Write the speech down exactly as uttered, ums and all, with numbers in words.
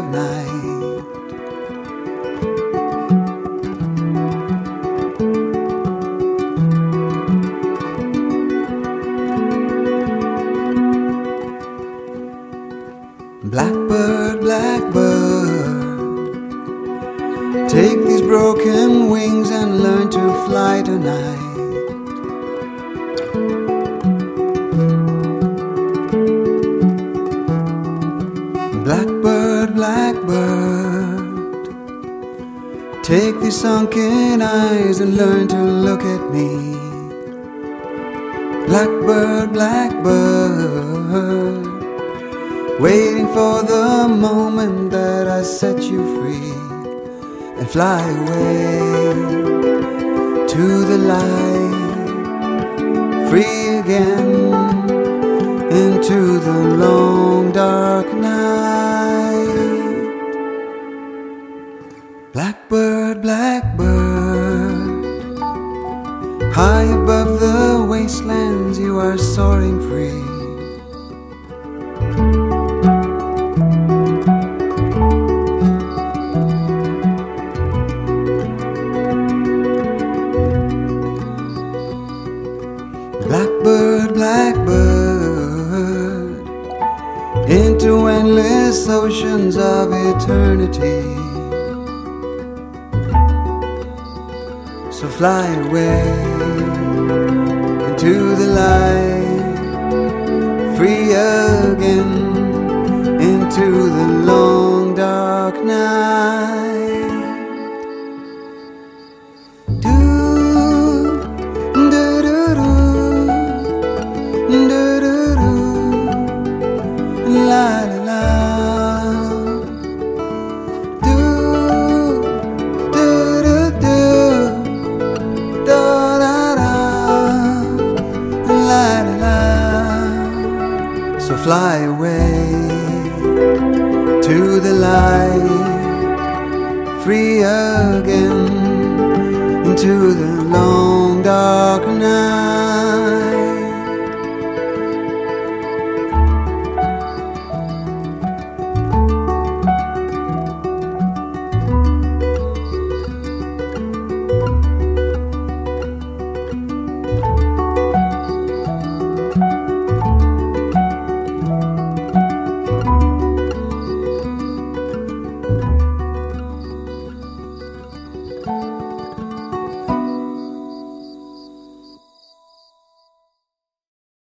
of night. Blackbird, blackbird, take these broken wings and learn to fly tonight. Blackbird, blackbird, take these sunken eyes and learn to look at me. Blackbird, blackbird, waiting for the moment that I set you free and fly away to the light, free again into the long dark night. Blackbird, blackbird, high above the wastelands you are soaring free. Blackbird, blackbird, into endless oceans of eternity. So fly away into the light, free again into the long dark night. Do, do, do, do. La la la, do do do do, da da da, la la la. So fly away to the light, free again into the long dark night.